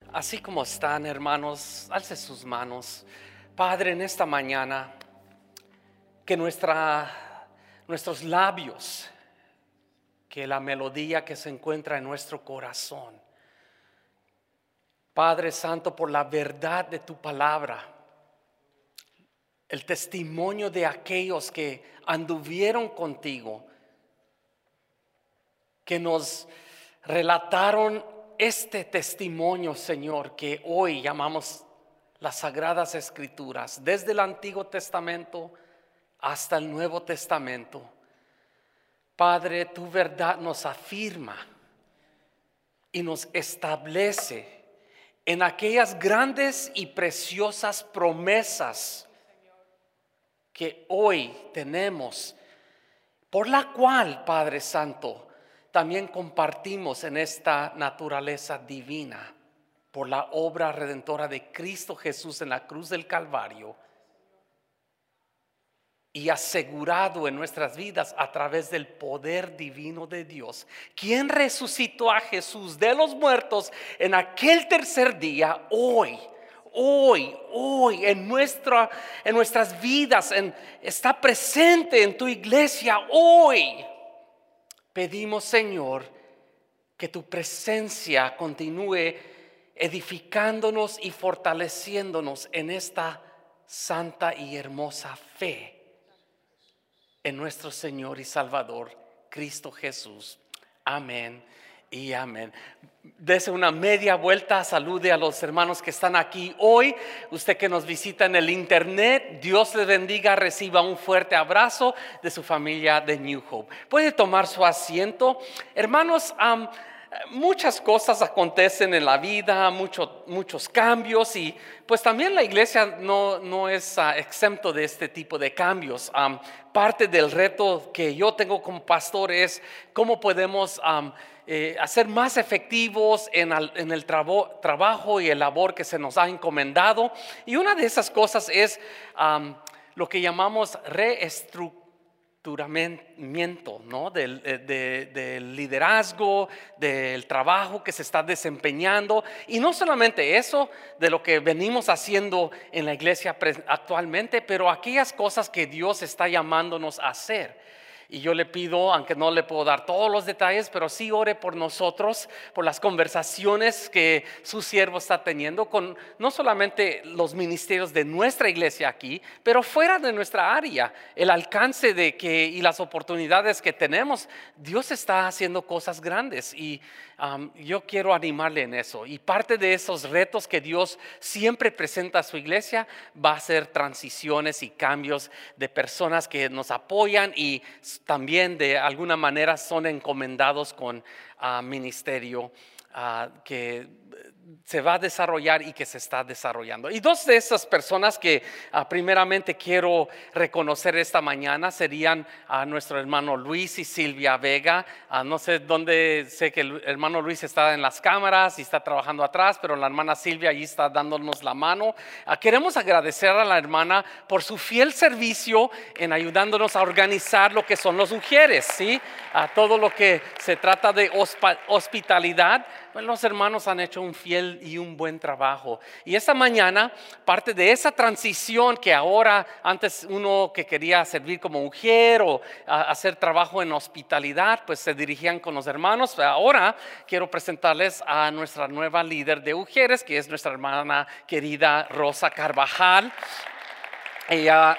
Así como están, hermanos, alce sus manos. Padre, en esta mañana, que nuestros labios, que la melodía que se encuentra en nuestro corazón, Padre Santo, por la verdad de tu palabra, el testimonio de aquellos que anduvieron contigo, que nos relataron este testimonio, Señor, que hoy llamamos las Sagradas Escrituras, desde el Antiguo Testamento hasta el Nuevo Testamento. Padre, tu verdad nos afirma y nos establece en aquellas grandes y preciosas promesas que hoy tenemos, por la cual, Padre Santo, también compartimos en esta naturaleza divina por la obra redentora de Cristo Jesús en la cruz del Calvario y asegurado en nuestras vidas a través del poder divino de Dios, quien resucitó a Jesús de los muertos en aquel tercer día. Hoy en nuestras vidas, está presente en tu iglesia. Hoy pedimos, Señor, que tu presencia continúe edificándonos y fortaleciéndonos en esta santa y hermosa fe en nuestro Señor y Salvador Cristo Jesús. Amén y amén. Dese una media vuelta, salude a los hermanos que están aquí hoy. Usted que nos visita en el internet, Dios les bendiga, reciba un fuerte abrazo de su familia de New Hope. Puede tomar su asiento. Hermanos, muchas cosas acontecen en la vida, muchos cambios, y pues también la iglesia no es exento de este tipo de cambios. Parte del reto que yo tengo como pastor es cómo podemos hacer más efectivos en el trabajo y el labor que se nos ha encomendado. Y una de esas cosas es lo que llamamos reestructuración, ¿no? Del liderazgo, del trabajo que se está desempeñando, y no solamente eso, de lo que venimos haciendo en la iglesia actualmente, pero aquellas cosas que Dios está llamándonos a hacer. Y yo le pido, aunque no le puedo dar todos los detalles, pero sí ore por nosotros, por las conversaciones que su siervo está teniendo con no solamente los ministerios de nuestra iglesia aquí, pero fuera de nuestra área, el alcance y las oportunidades que tenemos. Dios está haciendo cosas grandes, y yo quiero animarle en eso. Y parte de esos retos que Dios siempre presenta a su iglesia va a ser transiciones y cambios de personas que nos apoyan y también de alguna manera son encomendados con ministerio que se va a desarrollar y que se está desarrollando. Y dos de esas personas que primeramente quiero reconocer esta mañana serían a nuestro hermano Luis y Silvia Vega. No sé dónde, sé que el hermano Luis está en las cámaras y está trabajando atrás, pero la hermana Silvia allí está dándonos la mano. Queremos agradecer a la hermana por su fiel servicio en ayudándonos a organizar lo que son los ujieres, ¿sí? A todo lo que se trata de hospitalidad. Pues los hermanos han hecho un fiel y un buen trabajo. Y esta mañana, parte de esa transición que ahora, antes uno que quería servir como mujer o hacer trabajo en hospitalidad, pues se dirigían con los hermanos. Ahora quiero presentarles a nuestra nueva líder de mujeres, que es nuestra hermana querida Rosa Carvajal. Ella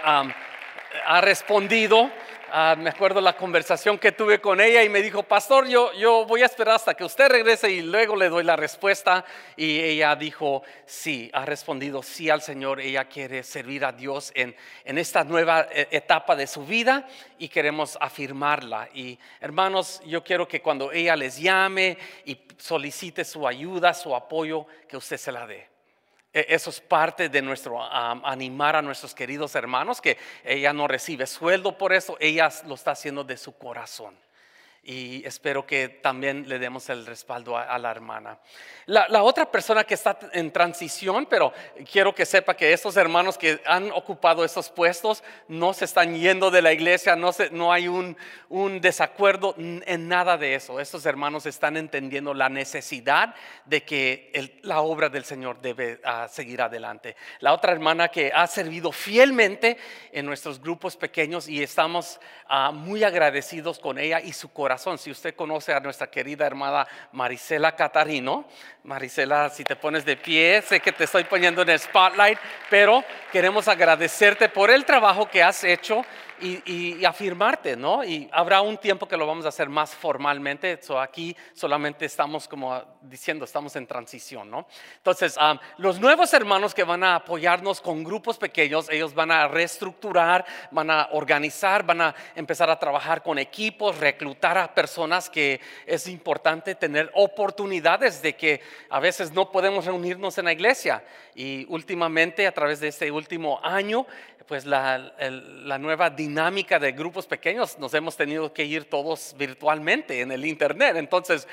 ha respondido. Me acuerdo la conversación que tuve con ella y me dijo: pastor, yo voy a esperar hasta que usted regrese y luego le doy la respuesta. Y ella dijo sí, ha respondido sí al Señor. Ella quiere servir a Dios en esta nueva etapa de su vida y queremos afirmarla. Y hermanos, yo quiero que cuando ella les llame y solicite su ayuda, su apoyo, que usted se la dé. Eso es parte de nuestro animar a nuestros queridos hermanos, que ella no recibe sueldo por eso, ella lo está haciendo de su corazón. Y espero que también le demos el respaldo a la hermana. La otra persona que está en transición, pero quiero que sepa que estos hermanos que han ocupado estos puestos no se están yendo de la iglesia, no hay un desacuerdo en nada de eso. Estos hermanos están entendiendo la necesidad de que la obra del Señor debe seguir adelante. La otra hermana que ha servido fielmente en nuestros grupos pequeños y estamos muy agradecidos con ella y su corazón. Si usted conoce a nuestra querida hermana Marisela Catarino, Marisela, si te pones de pie, sé que te estoy poniendo en el spotlight, pero queremos agradecerte por el trabajo que has hecho y afirmarte, ¿no? Y habrá un tiempo que lo vamos a hacer más formalmente. Aquí solamente estamos como diciendo, estamos en transición, ¿no? Entonces, los nuevos hermanos que van a apoyarnos con grupos pequeños, ellos van a reestructurar, van a organizar, van a empezar a trabajar con equipos, reclutar a personas que es importante tener oportunidades de que a veces no podemos reunirnos en la iglesia. Y últimamente, a través de este último año, pues la nueva dinámica de grupos pequeños, nos hemos tenido que ir todos virtualmente en el internet. Entonces,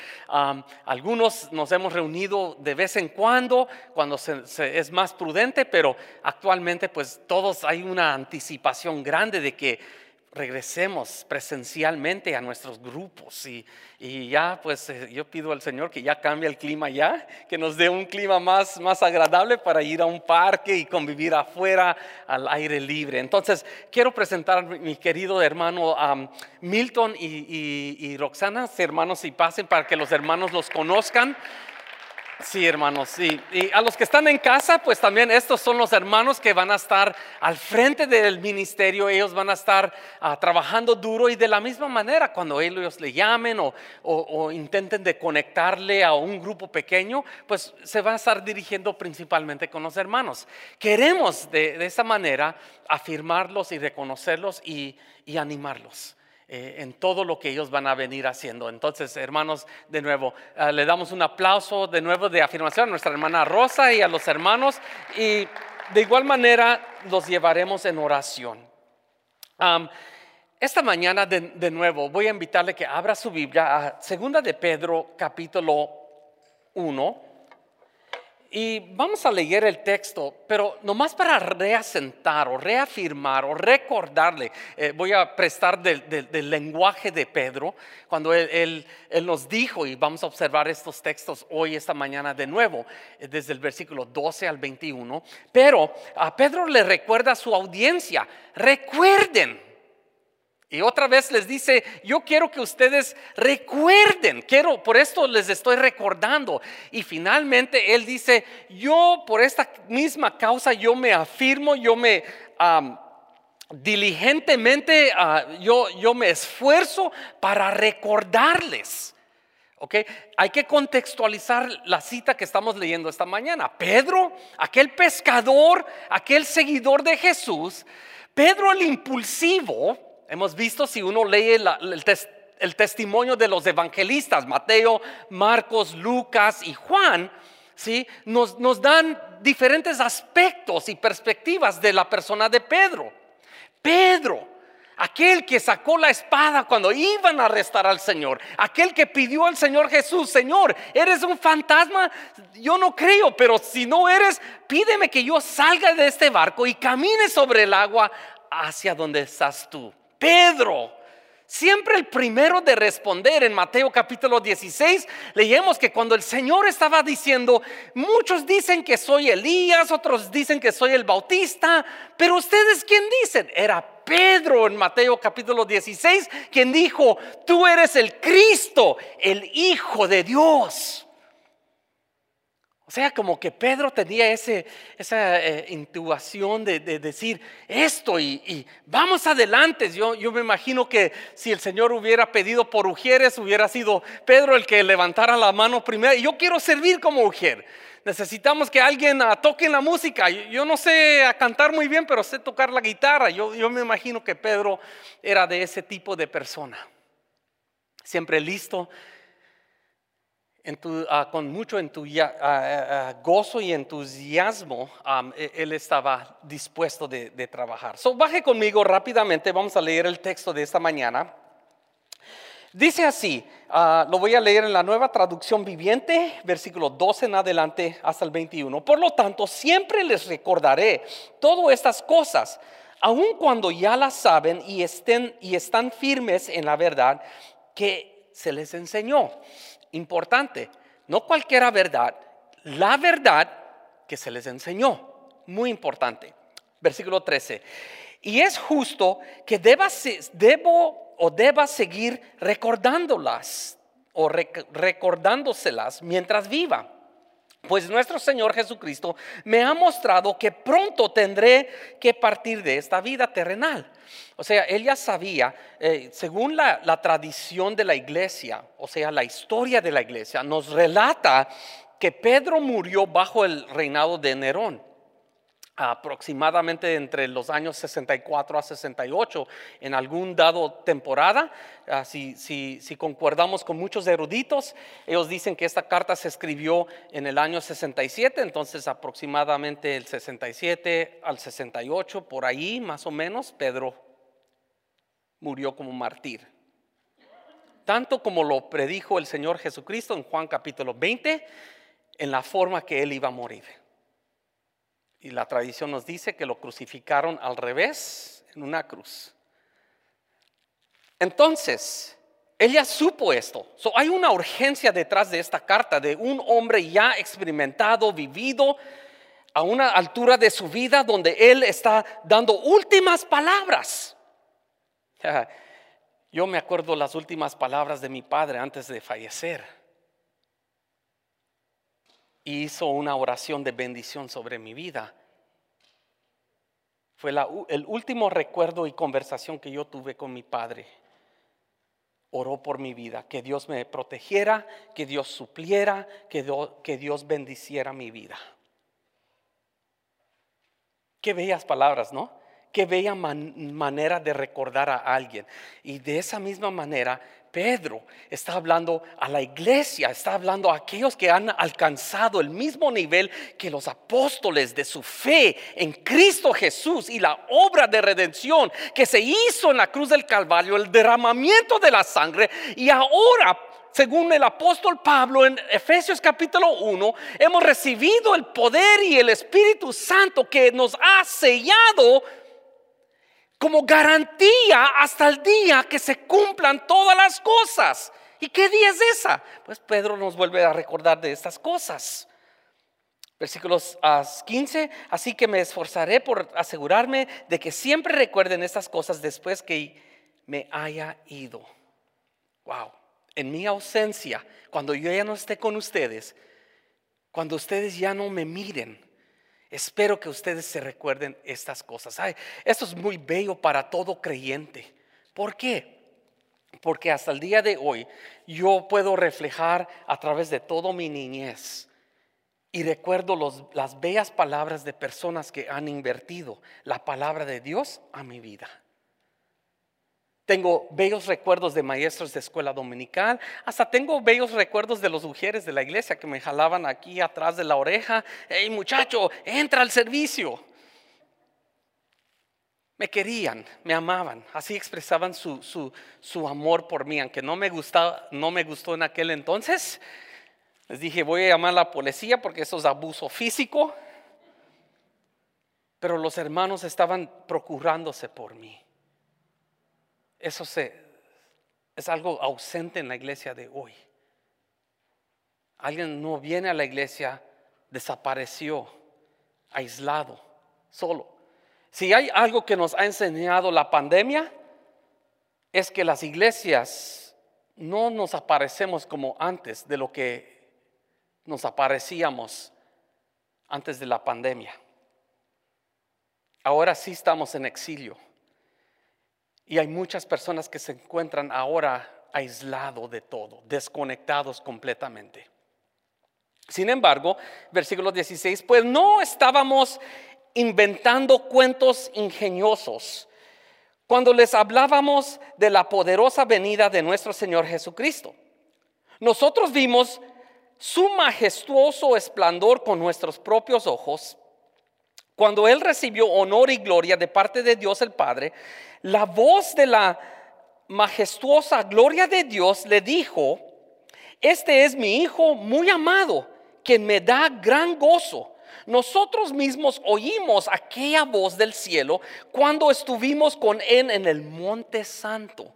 algunos nos hemos reunido de vez en cuando es más prudente, pero actualmente pues todos hay una anticipación grande de que regresemos presencialmente a nuestros grupos y ya pues yo pido al Señor que ya cambie el clima ya, que nos dé un clima más agradable para ir a un parque y convivir afuera al aire libre. Entonces quiero presentar a mi querido hermano Milton y Roxana, hermanos, y pasen para que los hermanos los conozcan. Sí, hermanos, sí. Y a los que están en casa, pues también estos son los hermanos que van a estar al frente del ministerio. Ellos van a estar trabajando duro y de la misma manera cuando ellos le llamen o intenten de conectarle a un grupo pequeño, pues se va a estar dirigiendo principalmente con los hermanos. Queremos de esa manera afirmarlos y reconocerlos y animarlos en todo lo que ellos van a venir haciendo. Entonces, hermanos, de nuevo, le damos un aplauso de nuevo de afirmación a nuestra hermana Rosa y a los hermanos, y de igual manera los llevaremos en oración. Esta mañana de nuevo voy a invitarle que abra su Biblia a 2 de Pedro capítulo 1. Y vamos a leer el texto, pero nomás para reasentar o reafirmar o recordarle, voy a prestar del lenguaje de Pedro cuando él nos dijo, y vamos a observar estos textos hoy, esta mañana de nuevo, desde el versículo 12 al 21. Pero a Pedro le recuerda a su audiencia, recuerden. Y otra vez les dice, yo quiero que ustedes recuerden, por esto les estoy recordando. Y finalmente él dice, yo por esta misma causa, yo me afirmo, yo me diligentemente, yo me esfuerzo para recordarles. Okay. Hay que contextualizar la cita que estamos leyendo esta mañana. Pedro, aquel pescador, aquel seguidor de Jesús, Pedro el impulsivo. Hemos visto, si uno lee el testimonio de los evangelistas, Mateo, Marcos, Lucas y Juan, ¿sí? Nos dan diferentes aspectos y perspectivas de la persona de Pedro. Pedro, aquel que sacó la espada cuando iban a arrestar al Señor, aquel que pidió al Señor Jesús, Señor, ¿eres un fantasma? Yo no creo, pero si no eres, pídeme que yo salga de este barco y camine sobre el agua hacia donde estás tú. Pedro, siempre el primero de responder. En Mateo capítulo 16 leemos que cuando el Señor estaba diciendo, muchos dicen que soy Elías, otros dicen que soy el Bautista, pero ustedes ¿quién dicen? Era Pedro en Mateo capítulo 16 quien dijo, tú eres el Cristo, el Hijo de Dios. O sea, como que Pedro tenía esa intuición de decir esto y vamos adelante. Yo me imagino que si el Señor hubiera pedido por Ujieres, hubiera sido Pedro el que levantara la mano primero. Y yo quiero servir como Ujier. Necesitamos que alguien toque la música. Yo no sé cantar muy bien, pero sé tocar la guitarra. Yo me imagino que Pedro era de ese tipo de persona. Siempre listo. Con mucho gozo y entusiasmo, él estaba dispuesto de trabajar. Baje conmigo rápidamente, vamos a leer el texto de esta mañana. Dice así, lo voy a leer en la Nueva Traducción Viviente, versículo 12 en adelante hasta el 21. Por lo tanto, siempre les recordaré todas estas cosas, aun cuando ya las saben y están firmes en la verdad que se les enseñó. Importante, no cualquier verdad, la verdad que se les enseñó. Muy importante. Versículo 13. Y es justo que deba seguir recordándolas o recordándoselas mientras viva. Pues nuestro Señor Jesucristo me ha mostrado que pronto tendré que partir de esta vida terrenal. O sea, él ya sabía, según la tradición de la iglesia, o sea, la historia de la iglesia, nos relata que Pedro murió bajo el reinado de Nerón. Aproximadamente entre los años 64 a 68 en algún dado temporada. Si concordamos con muchos eruditos, ellos dicen que esta carta se escribió en el año 67, entonces aproximadamente el 67 al 68, por ahí más o menos, Pedro murió como mártir. Tanto como lo predijo el Señor Jesucristo en Juan capítulo 20, en la forma que él iba a morir. Y la tradición nos dice que lo crucificaron al revés en una cruz. Entonces, ella supo esto. Hay una urgencia detrás de esta carta de un hombre ya experimentado, vivido a una altura de su vida donde él está dando últimas palabras. Yo me acuerdo las últimas palabras de mi padre antes de fallecer. Y hizo una oración de bendición sobre mi vida. Fue el último recuerdo y conversación que yo tuve con mi padre. Oró por mi vida, que Dios me protegiera, que Dios supliera, que Dios bendiciera mi vida. Qué bellas palabras, ¿no? Qué bella manera de recordar a alguien. Y de esa misma manera, Pedro está hablando a la iglesia, está hablando a aquellos que han alcanzado el mismo nivel que los apóstoles de su fe en Cristo Jesús y la obra de redención que se hizo en la cruz del Calvario, el derramamiento de la sangre. Y ahora, según el apóstol Pablo en Efesios capítulo 1, hemos recibido el poder y el Espíritu Santo que nos ha sellado como garantía hasta el día que se cumplan todas las cosas. ¿Y qué día es esa? Pues Pedro nos vuelve a recordar de estas cosas. Versículos 15. Así que me esforzaré por asegurarme de que siempre recuerden estas cosas después que me haya ido. Wow. En mi ausencia, cuando yo ya no esté con ustedes, cuando ustedes ya no me miren, espero que ustedes se recuerden estas cosas. Esto es muy bello para todo creyente. ¿Por qué? Porque hasta el día de hoy yo puedo reflejar a través de toda mi niñez y recuerdo las bellas palabras de personas que han invertido la palabra de Dios a mi vida. Tengo bellos recuerdos de maestros de escuela dominical. Hasta tengo bellos recuerdos de los mujeres de la iglesia que me jalaban aquí atrás de la oreja. Hey muchacho, entra al servicio. Me querían, me amaban. Así expresaban su amor por mí. Aunque no me gustó en aquel entonces. Les dije, voy a llamar a la policía porque eso es abuso físico. Pero los hermanos estaban procurándose por mí. Eso es algo ausente en la iglesia de hoy. Alguien no viene a la iglesia, desapareció, aislado, solo. Si hay algo que nos ha enseñado la pandemia, es que las iglesias no nos aparecemos como antes de lo que nos aparecíamos antes de la pandemia. Ahora sí estamos en exilio. Y hay muchas personas que se encuentran ahora aislados de todo, desconectados completamente. Sin embargo, versículo 16, pues no estábamos inventando cuentos ingeniosos cuando les hablábamos de la poderosa venida de nuestro Señor Jesucristo. Nosotros vimos su majestuoso esplendor con nuestros propios ojos. Cuando Él recibió honor y gloria de parte de Dios el Padre, la voz de la majestuosa gloria de Dios, le dijo: este es mi Hijo muy amado, quien me da gran gozo. Nosotros mismos oímos aquella voz del cielo cuando estuvimos con Él en el Monte Santo.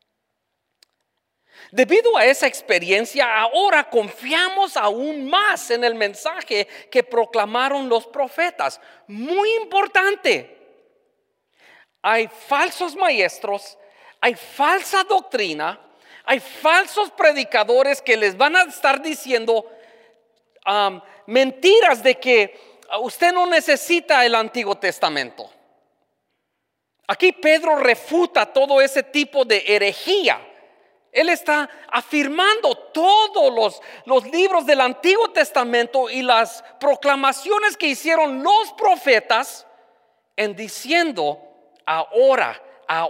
Debido a esa experiencia, ahora confiamos aún más en el mensaje que proclamaron los profetas. Muy importante. Hay falsos maestros, hay falsa doctrina, hay falsos predicadores que les van a estar diciendo mentiras de que usted no necesita el Antiguo Testamento. Aquí Pedro refuta todo ese tipo de herejía. Él está afirmando todos los libros del Antiguo Testamento y las proclamaciones que hicieron los profetas en diciendo: ahora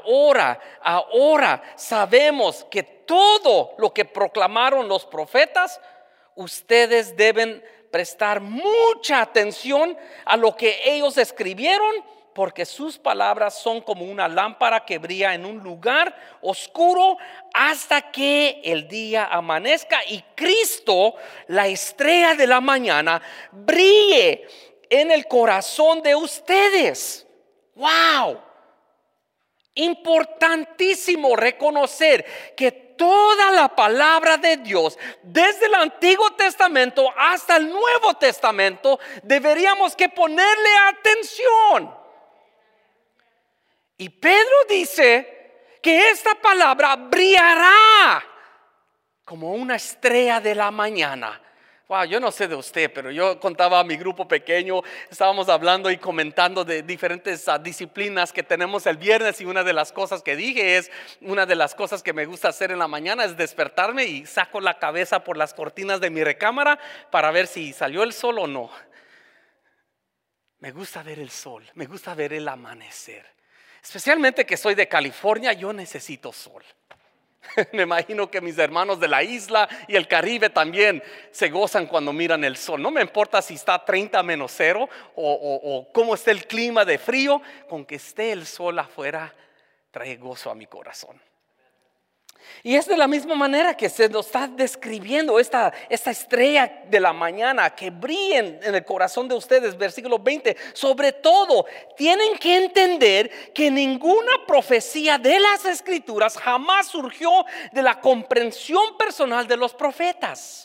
sabemos que todo lo que proclamaron los profetas, ustedes deben prestar mucha atención a lo que ellos escribieron, porque sus palabras son como una lámpara que brilla en un lugar oscuro hasta que el día amanezca y Cristo, la estrella de la mañana, brille en el corazón de ustedes. ¡Wow! Importantísimo reconocer que toda la palabra de Dios, desde el Antiguo Testamento hasta el Nuevo Testamento, deberíamos que ponerle atención. Y Pedro dice que esta palabra brillará como una estrella de la mañana. Wow, yo no sé de usted, pero yo contaba a mi grupo pequeño, estábamos hablando y comentando de diferentes disciplinas que tenemos el viernes, y una de las cosas que dije es, una de las cosas que me gusta hacer en la mañana es despertarme y saco la cabeza por las cortinas de mi recámara para ver si salió el sol o no. Me gusta ver el sol, me gusta ver el amanecer. Especialmente que soy de California, yo necesito sol. Me imagino que mis hermanos de la isla y el Caribe también se gozan cuando miran el sol. No me importa si está 30 menos 0 o cómo esté el clima de frío, con que esté el sol afuera trae gozo a mi corazón. Y es de la misma manera que se nos está describiendo esta estrella de la mañana que brilla en el corazón de ustedes. Versículo 20. Sobre todo, tienen que entender que ninguna profecía de las Escrituras jamás surgió de la comprensión personal de los profetas.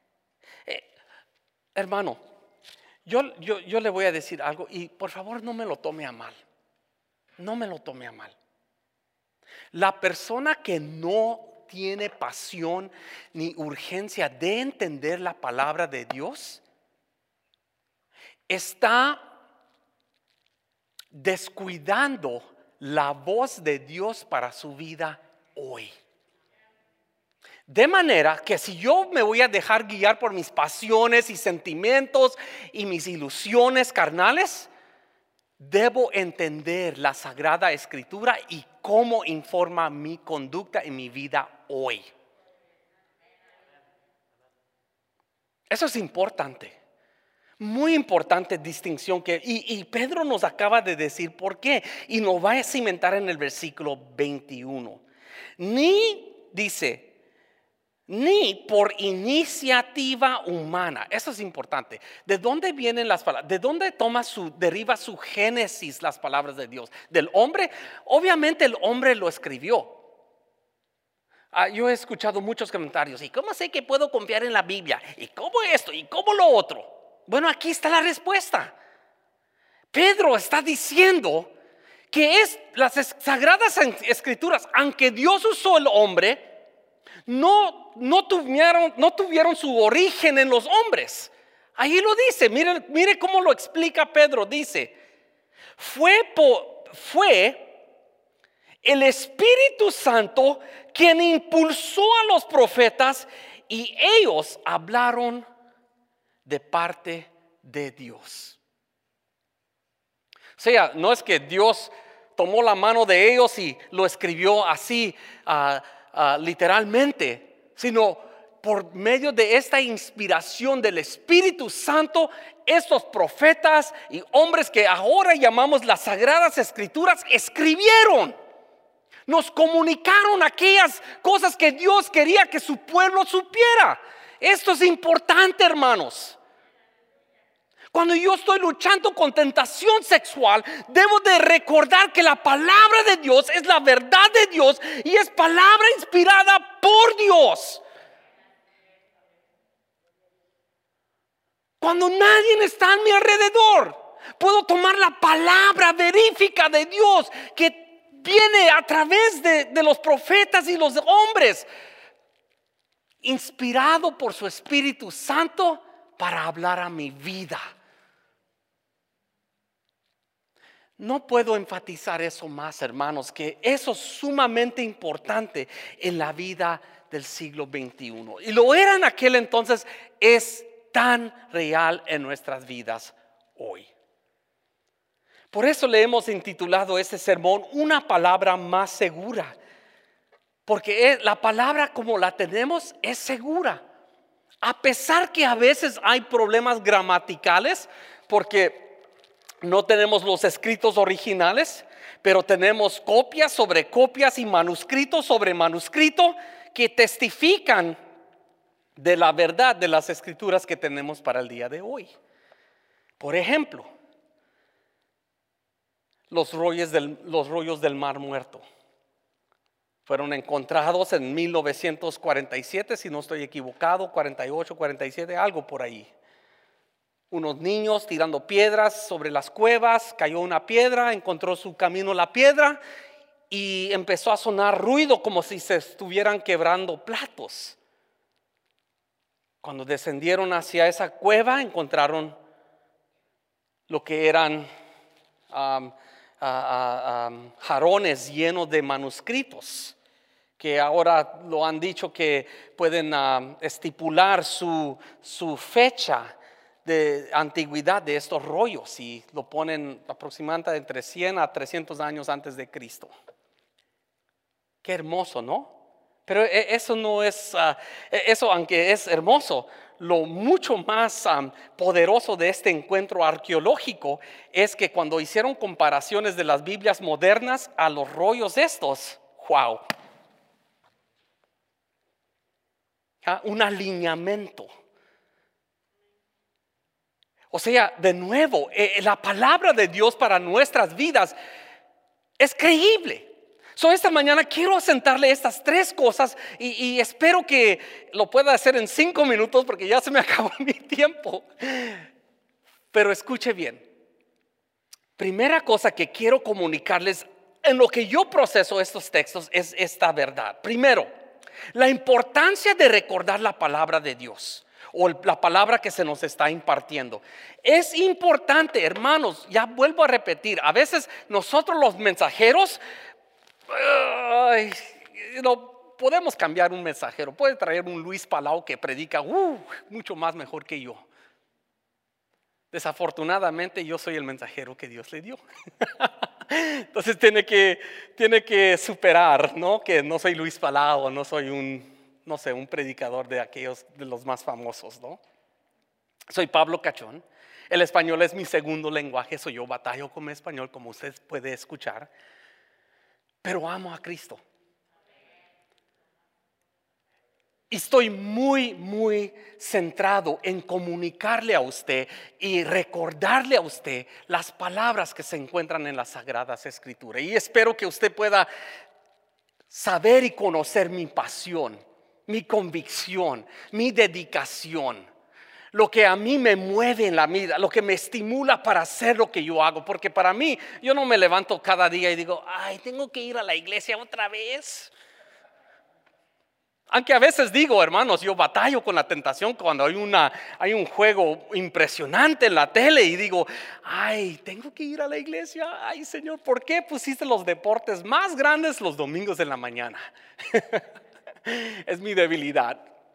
Hermano, yo le voy a decir algo y por favor no me lo tome a mal. No me lo tome a mal. La persona que no tiene pasión ni urgencia de entender la palabra de Dios está descuidando la voz de Dios para su vida hoy. De manera que si yo me voy a dejar guiar por mis pasiones y sentimientos y mis ilusiones carnales, debo entender la Sagrada Escritura y cómo informa mi conducta en mi vida hoy. Eso es importante. Muy importante distinción y Pedro nos acaba de decir por qué. Y nos va a cimentar en el versículo 21. Ni por iniciativa humana. Eso es importante. ¿De dónde vienen las palabras? ¿De dónde deriva su génesis las palabras de Dios? ¿Del hombre? Obviamente el hombre lo escribió. Yo he escuchado muchos comentarios. ¿Y cómo sé que puedo confiar en la Biblia? ¿Y cómo esto? ¿Y cómo lo otro? Bueno, aquí está la respuesta. Pedro está diciendo que las Sagradas Escrituras, aunque Dios usó el hombre, no tuvieron su origen en los hombres. Ahí lo dice, mire cómo lo explica Pedro. Dice: fue el Espíritu Santo quien impulsó a los profetas y ellos hablaron de parte de Dios. O sea, no es que Dios tomó la mano de ellos y lo escribió así literalmente, sino por medio de esta inspiración del Espíritu Santo, estos profetas y hombres que ahora llamamos las Sagradas Escrituras escribieron. Nos comunicaron aquellas cosas que Dios quería que su pueblo supiera. Esto es importante, hermanos. Cuando yo estoy luchando con tentación sexual, debo de recordar que la palabra de Dios es la verdad de Dios y es palabra inspirada por Dios. Cuando nadie está a mi alrededor, puedo tomar la palabra verífica de Dios que viene a través de los profetas y los hombres, inspirado por su Espíritu Santo para hablar a mi vida. No puedo enfatizar eso más, hermanos, que eso es sumamente importante en la vida del siglo XXI. Y lo era en aquel entonces, es tan real en nuestras vidas hoy. Por eso le hemos intitulado este sermón Una palabra más segura. Porque la palabra como la tenemos es segura. A pesar que a veces hay problemas gramaticales, porque no tenemos los escritos originales, pero tenemos copias sobre copias y manuscritos sobre manuscrito que testifican de la verdad de las escrituras que tenemos para el día de hoy. Por ejemplo, los rollos del Mar Muerto fueron encontrados en 1947, si no estoy equivocado, 48, 47, algo por ahí. Unos niños tirando piedras sobre las cuevas, cayó una piedra, encontró su camino la piedra y empezó a sonar ruido como si se estuvieran quebrando platos. Cuando descendieron hacia esa cueva encontraron lo que eran jarrones llenos de manuscritos, que ahora lo han dicho que pueden estipular su fecha de antigüedad de estos rollos y lo ponen aproximadamente entre 100 a 300 años antes de Cristo. Qué hermoso, ¿no? Pero eso no es, eso aunque es hermoso, lo mucho más poderoso de este encuentro arqueológico es que cuando hicieron comparaciones de las Biblias modernas a los rollos estos, wow, un alineamiento. O sea, de nuevo, la palabra de Dios para nuestras vidas es creíble. Esta mañana quiero asentarle estas tres cosas y espero que lo pueda hacer en 5 minutos porque ya se me acabó mi tiempo. Pero escuche bien. Primera cosa que quiero comunicarles en lo que yo proceso estos textos es esta verdad. Primero, la importancia de recordar la palabra de Dios o la palabra que se nos está impartiendo. Es importante, hermanos, ya vuelvo a repetir, a veces nosotros los mensajeros podemos cambiar un mensajero. Puede traer un Luis Palau que predica mucho más mejor que yo. Desafortunadamente yo soy el mensajero que Dios le dio. Entonces tiene que superar, ¿no? Que no soy Luis Palau, no soy un predicador de aquellos de los más famosos, ¿no? Soy Pablo Cachón. El español es mi segundo lenguaje, yo batallo con mi español, como usted puede escuchar. Pero amo a Cristo. Y estoy muy, muy centrado en comunicarle a usted y recordarle a usted las palabras que se encuentran en las Sagradas Escrituras. Y espero que usted pueda saber y conocer mi pasión, mi convicción, mi dedicación. Lo que a mí me mueve en la vida, lo que me estimula para hacer lo que yo hago. Porque para mí, yo no me levanto cada día y digo, tengo que ir a la iglesia otra vez. Aunque a veces digo, hermanos, yo batallo con la tentación cuando hay un juego impresionante en la tele y digo, tengo que ir a la iglesia. Señor, ¿por qué pusiste los deportes más grandes los domingos en la mañana? Es mi debilidad.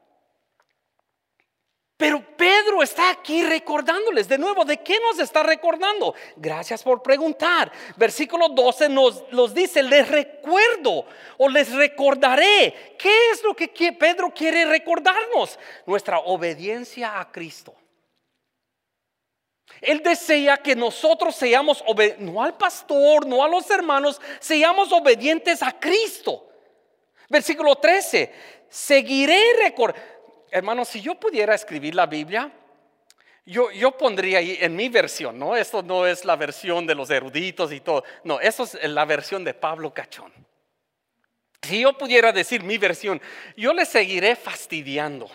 Pero Pedro está aquí recordándoles de nuevo. ¿De qué nos está recordando? Gracias por preguntar. Versículo 12 nos dice, les recuerdo o les recordaré. ¿Qué es lo que Pedro quiere recordarnos? Nuestra obediencia a Cristo. Él desea que nosotros seamos no al pastor, no a los hermanos, seamos obedientes a Cristo. Versículo 13, seguiré recordando. Hermanos, si yo pudiera escribir la Biblia, yo pondría ahí en mi versión, ¿no? Esto no es la versión de los eruditos y todo. No, esto es la versión de Pablo Cachón. Si yo pudiera decir mi versión, yo le seguiré fastidiando.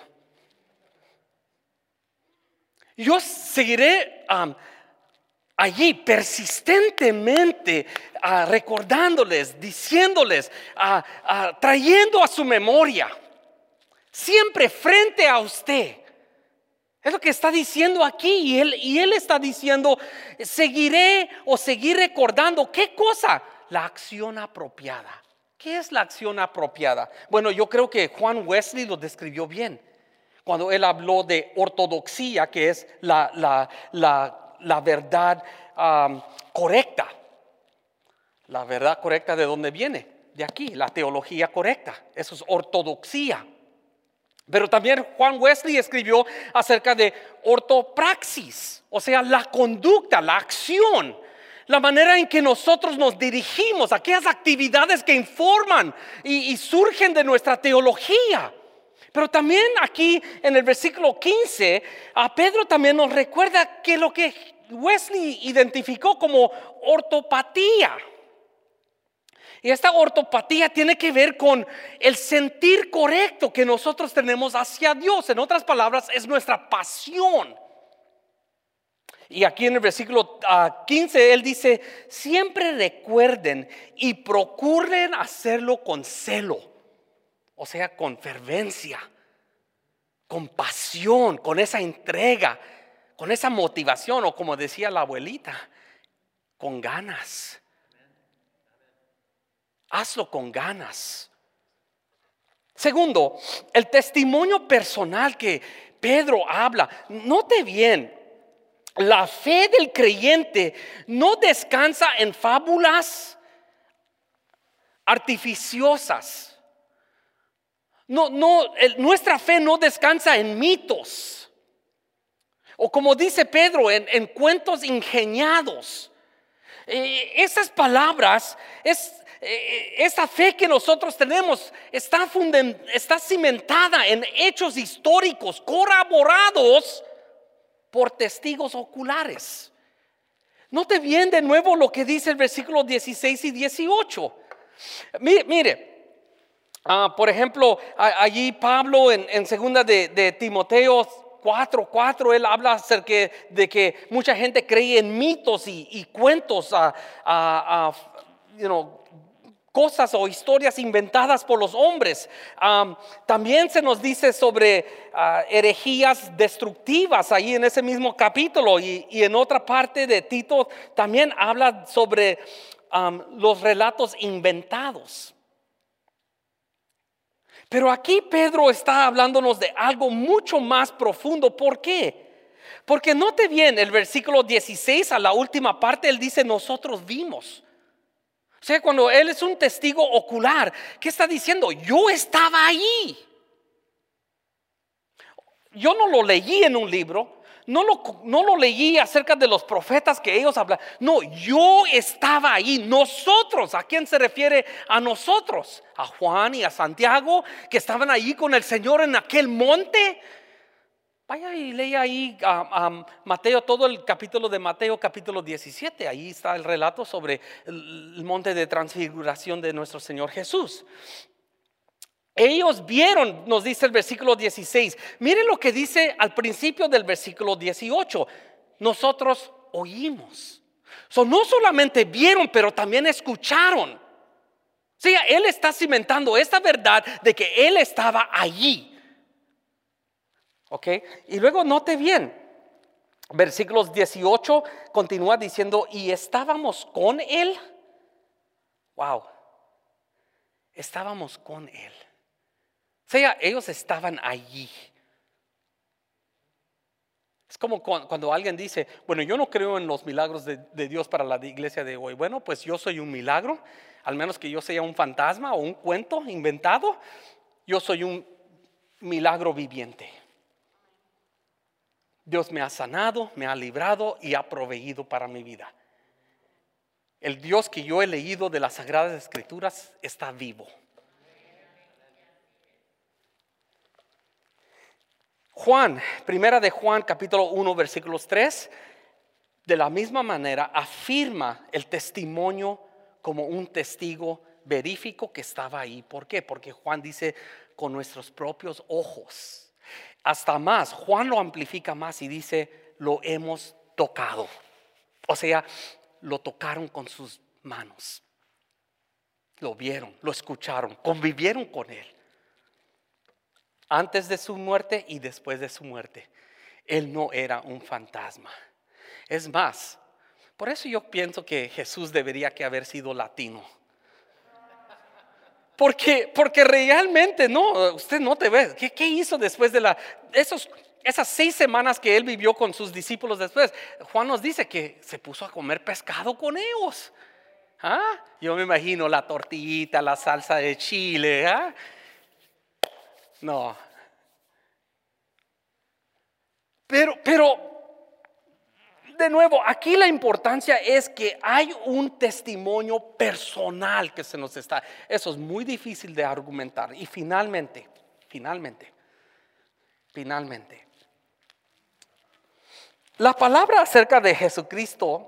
Yo seguiré allí persistentemente recordándoles, diciéndoles, trayendo a su memoria, siempre frente a usted. Es lo que está diciendo aquí, y él está diciendo, seguiré o seguir recordando. ¿Qué cosa? La acción apropiada. ¿Qué es la acción apropiada? Bueno, yo creo que Juan Wesley lo describió bien cuando él habló de ortodoxia, que es la verdad correcta. La verdad correcta, ¿de dónde viene? De aquí, la teología correcta. Eso es ortodoxia. Pero también Juan Wesley escribió acerca de ortopraxis, o sea, la conducta, la acción, la manera en que nosotros nos dirigimos, aquellas actividades que informan y surgen de nuestra teología. Pero también aquí en el versículo 15, a Pedro también nos recuerda que lo que Wesley identificó como ortopatía. Y esta ortopatía tiene que ver con el sentir correcto que nosotros tenemos hacia Dios. En otras palabras, es nuestra pasión. Y aquí en el versículo 15 él dice, siempre recuerden y procuren hacerlo con celo. O sea, con fervencia, con pasión, con esa entrega, con esa motivación, o como decía la abuelita, con ganas. Hazlo con ganas. Segundo, el testimonio personal que Pedro habla. Note bien, la fe del creyente no descansa en fábulas artificiosas. Nuestra fe no descansa en mitos. O como dice Pedro, en cuentos ingeniados. Esas palabras, esa fe que nosotros tenemos está cimentada en hechos históricos corroborados por testigos oculares. Note bien de nuevo lo que dice el versículo 16 y 18. Mire, por ejemplo, allí Pablo en segunda de Timoteo 4:4, él habla acerca de que mucha gente cree en mitos y cuentos, cosas o historias inventadas por los hombres. También se nos dice sobre herejías destructivas ahí en ese mismo capítulo, y en otra parte de Tito también habla sobre los relatos inventados. Pero aquí Pedro está hablándonos de algo mucho más profundo. ¿Por qué? Porque note bien el versículo 16, a la última parte, él dice, nosotros vimos. O sea, cuando él es un testigo ocular, ¿qué está diciendo? Yo estaba ahí. Yo no lo leí en un libro, no lo leí acerca de los profetas que ellos hablan. No, yo estaba ahí. Nosotros, ¿a quién se refiere? A nosotros, a Juan y a Santiago, que estaban ahí con el Señor en aquel monte. Vaya y lea ahí a Mateo, todo el capítulo de Mateo, capítulo 17. Ahí está el relato sobre el monte de transfiguración de nuestro Señor Jesús. Ellos vieron, nos dice el versículo 16. Miren lo que dice al principio del versículo 18. Nosotros oímos. No solamente vieron, pero también escucharon. Sí, él está cimentando esta verdad de que él estaba allí. ¿Ok? Y luego note bien, versículos 18 continúa diciendo, y estábamos con él. Wow, estábamos con él. O sea, ellos estaban allí. Es como cuando alguien dice, bueno, yo no creo en los milagros de Dios para la iglesia de hoy. Bueno, pues yo soy un milagro, al menos que yo sea un fantasma o un cuento inventado. Yo soy un milagro viviente. Dios me ha sanado, me ha librado y ha proveído para mi vida. El Dios que yo he leído de las Sagradas Escrituras está vivo. Juan, primera de Juan, capítulo 1, versículos 3, de la misma manera afirma el testimonio como un testigo verífico que estaba ahí. ¿Por qué? Porque Juan dice con nuestros propios ojos. Hasta más, Juan lo amplifica más y dice, lo hemos tocado. O sea, lo tocaron con sus manos. Lo vieron, lo escucharon, convivieron con él. Antes de su muerte y después de su muerte. Él no era un fantasma. Es más, por eso yo pienso que Jesús debería que haber sido latino. Porque realmente no, usted no te ve. ¿Qué hizo después de esas 6 semanas que él vivió con sus discípulos después? Juan nos dice que se puso a comer pescado con ellos. ¿Ah? Yo me imagino la tortillita, la salsa de chile. ¿Ah? No. Pero de nuevo, aquí la importancia es que hay un testimonio personal que se nos está. Eso es muy difícil de argumentar. Y finalmente, la palabra acerca de Jesucristo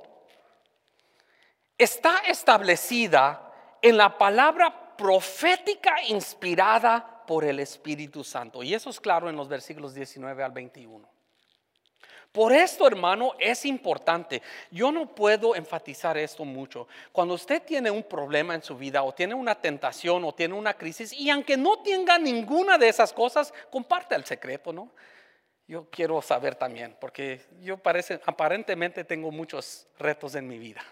está establecida en la palabra profética inspirada por el Espíritu Santo. Y eso es claro en los versículos 19 al 21. Por esto, hermano, es importante. Yo no puedo enfatizar esto mucho. Cuando usted tiene un problema en su vida o tiene una tentación o tiene una crisis, y aunque no tenga ninguna de esas cosas, comparte el secreto, ¿no? Yo quiero saber también, porque yo aparentemente tengo muchos retos en mi vida.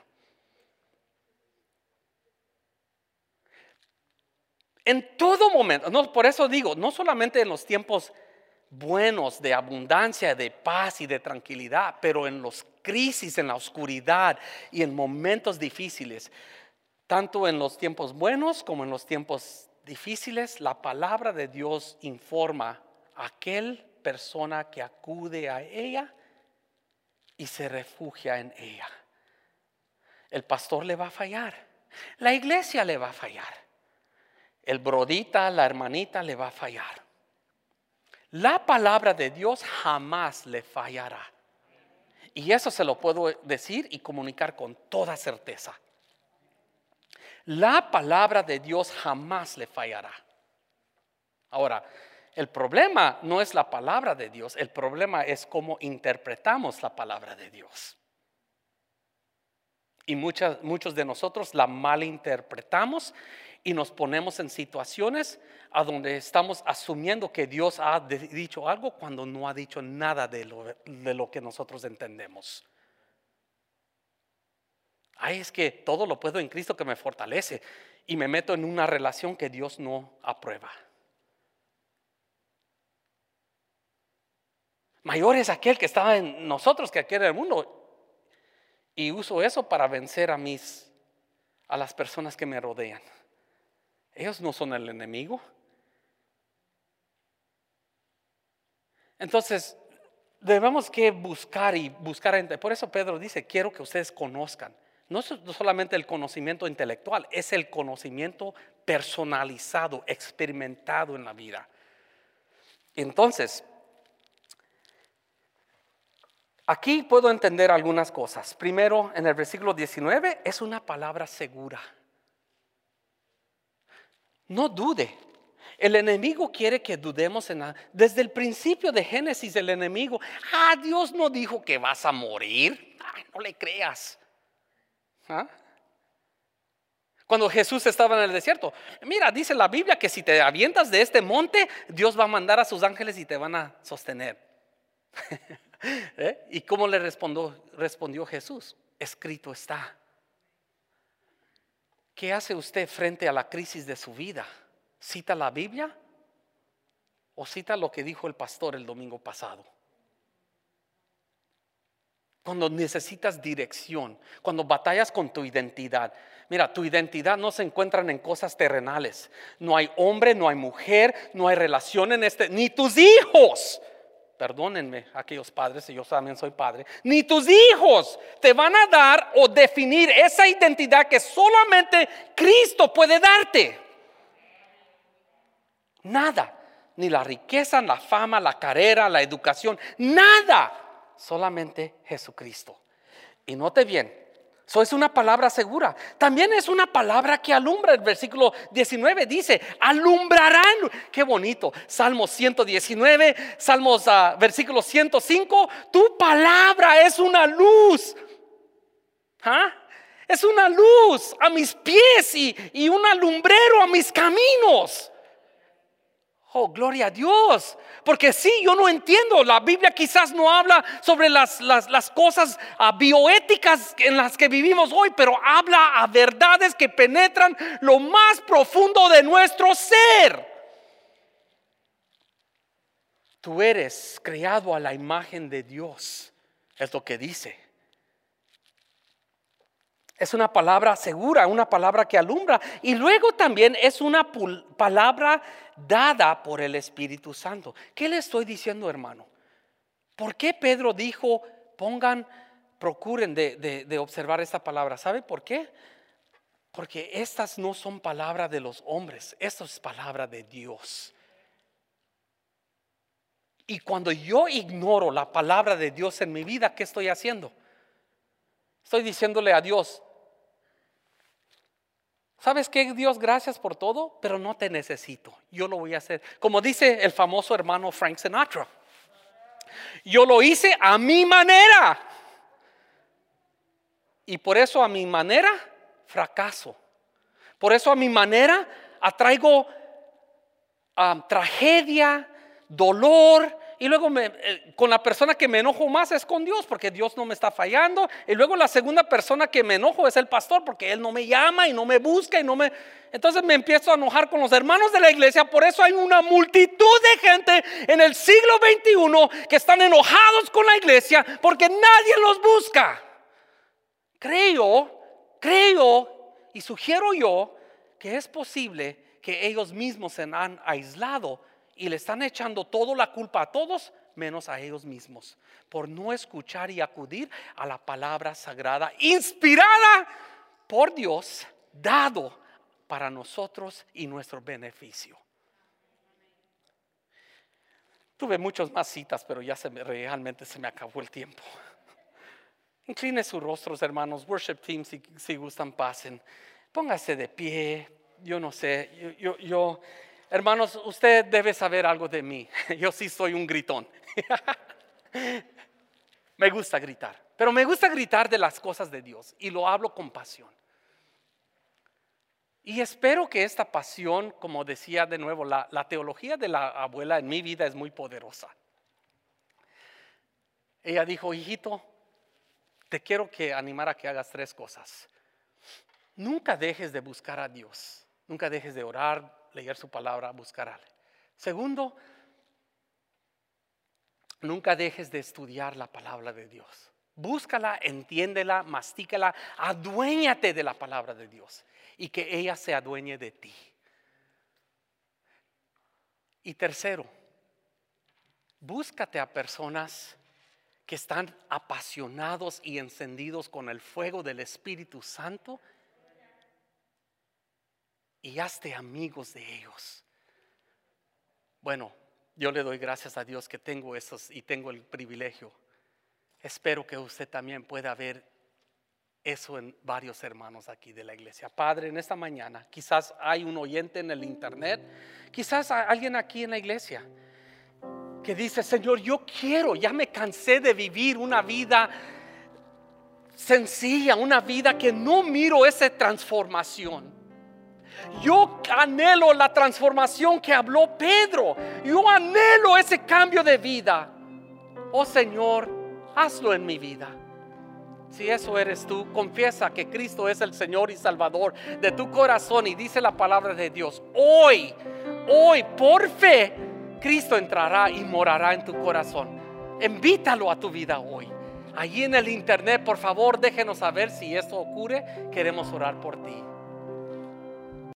En todo momento, no, por eso digo, no solamente en los tiempos buenos de abundancia, de paz y de tranquilidad, pero en los crisis, en la oscuridad y en momentos difíciles, tanto en los tiempos buenos como en los tiempos difíciles, la palabra de Dios informa a aquel persona que acude a ella y se refugia en ella. El pastor le va a fallar, la iglesia le va a fallar, el brodita, la hermanita le va a fallar. La palabra de Dios jamás le fallará. Y eso se lo puedo decir y comunicar con toda certeza. La palabra de Dios jamás le fallará. Ahora, el problema no es la palabra de Dios, el problema es cómo interpretamos la palabra de Dios. Y muchos de nosotros la malinterpretamos y nos ponemos en situaciones a donde estamos asumiendo que Dios ha dicho algo cuando no ha dicho nada de lo que nosotros entendemos. Ay, es que todo lo puedo en Cristo que me fortalece, y me meto en una relación que Dios no aprueba. Mayor es aquel que estaba en nosotros que aquel en el mundo. Y uso eso para vencer a las personas que me rodean. Ellos no son el enemigo. Entonces, debemos que buscar. Por eso Pedro dice, quiero que ustedes conozcan. No solamente el conocimiento intelectual, es el conocimiento personalizado, experimentado en la vida. Entonces, aquí puedo entender algunas cosas. Primero, en el versículo 19, es una palabra segura. No dude. El enemigo quiere que dudemos desde el principio de Génesis. El enemigo, Dios no dijo que vas a morir. No le creas. Cuando Jesús estaba en el desierto, mira, dice la Biblia que si te avientas de este monte, Dios va a mandar a sus ángeles y te van a sostener. ¿Y cómo le respondió Jesús? Escrito está. ¿Qué hace usted frente a la crisis de su vida? ¿Cita la Biblia? ¿O cita lo que dijo el pastor el domingo pasado? Cuando necesitas dirección, cuando batallas con tu identidad. Mira, tu identidad no se encuentra en cosas terrenales. No hay hombre, no hay mujer, no hay relación ni tus hijos perdónenme aquellos padres, y yo también soy padre, ni tus hijos te van a dar o definir esa identidad que solamente Cristo puede darte. Nada, ni la riqueza, la fama, la carrera, la educación, nada, solamente Jesucristo. Y note bien, eso es una palabra segura. También es una palabra que alumbra. El versículo 19 dice, alumbrarán. Qué bonito. Salmos 119, versículo 105. Tu palabra es una luz. ¿Ah? Es una luz a mis pies y un alumbrero a mis caminos. Oh, gloria a Dios. Porque sí, yo no entiendo. La Biblia quizás no habla sobre las cosas bioéticas en las que vivimos hoy, pero habla a verdades que penetran lo más profundo de nuestro ser. Tú eres creado a la imagen de Dios, es lo que dice. Es una palabra segura, una palabra que alumbra. Y luego también es una palabra dada por el Espíritu Santo. ¿Qué le estoy diciendo, hermano? ¿Por qué Pedro dijo, procuren de observar esta palabra? ¿Sabe por qué? Porque estas no son palabras de los hombres, esto es palabra de Dios. Y cuando yo ignoro la palabra de Dios en mi vida, ¿qué estoy haciendo? Estoy diciéndole a Dios, ¿sabes qué, Dios? Gracias por todo, pero no te necesito. Yo lo voy a hacer. Como dice el famoso hermano Frank Sinatra, yo lo hice a mi manera. Y por eso a mi manera fracaso. Por eso a mi manera atraigo tragedia, dolor. Y luego con la persona que me enojo más es con Dios, porque Dios no me está fallando. Y luego la segunda persona que me enojo es el pastor, porque él no me llama y no me busca entonces me empiezo a enojar con los hermanos de la iglesia. Por eso hay una multitud de gente en el siglo XXI que están enojados con la iglesia porque nadie los busca. Creo y sugiero yo que es posible que ellos mismos se han aislado y le están echando toda la culpa a todos menos a ellos mismos por no escuchar y acudir a la palabra sagrada inspirada por Dios, dado para nosotros y nuestro beneficio. Tuve muchas más citas, pero ya realmente se me acabó el tiempo. Incline sus rostros, hermanos. Worship team, si gustan, pasen. Póngase de pie. Yo no sé, hermanos, usted debe saber algo de mí. Yo sí soy un gritón. Me gusta gritar, pero me gusta gritar de las cosas de Dios y lo hablo con pasión. Y espero que esta pasión, como decía de nuevo, la teología de la abuela en mi vida es muy poderosa. Ella dijo, hijito, te quiero animar a que hagas 3 cosas. Nunca dejes de buscar a Dios. Nunca dejes de orar, leer su palabra, buscar a Él. Segundo, nunca dejes de estudiar la palabra de Dios. Búscala, entiéndela, mastícala, aduéñate de la palabra de Dios y que ella se adueñe de ti. Y tercero, búscate a personas que están apasionados y encendidos con el fuego del Espíritu Santo y hazte amigos de ellos. Bueno, yo le doy gracias a Dios que tengo esos y tengo el privilegio. Espero que usted también pueda ver eso en varios hermanos aquí de la iglesia. Padre, en esta mañana quizás hay un oyente en el internet, quizás hay alguien aquí en la iglesia que dice, Señor, ya me cansé de vivir una vida sencilla, una vida que no miro esa transformación. Yo anhelo la transformación que habló Pedro. Yo anhelo ese cambio de vida. Oh Señor, hazlo en mi vida. Si eso eres tú, confiesa que Cristo es el Señor y Salvador de tu corazón y dice la palabra de Dios. Hoy, por fe, Cristo entrará y morará en tu corazón. Invítalo a tu vida hoy. Allí en el internet, por favor, déjenos saber si esto ocurre. Queremos orar por ti.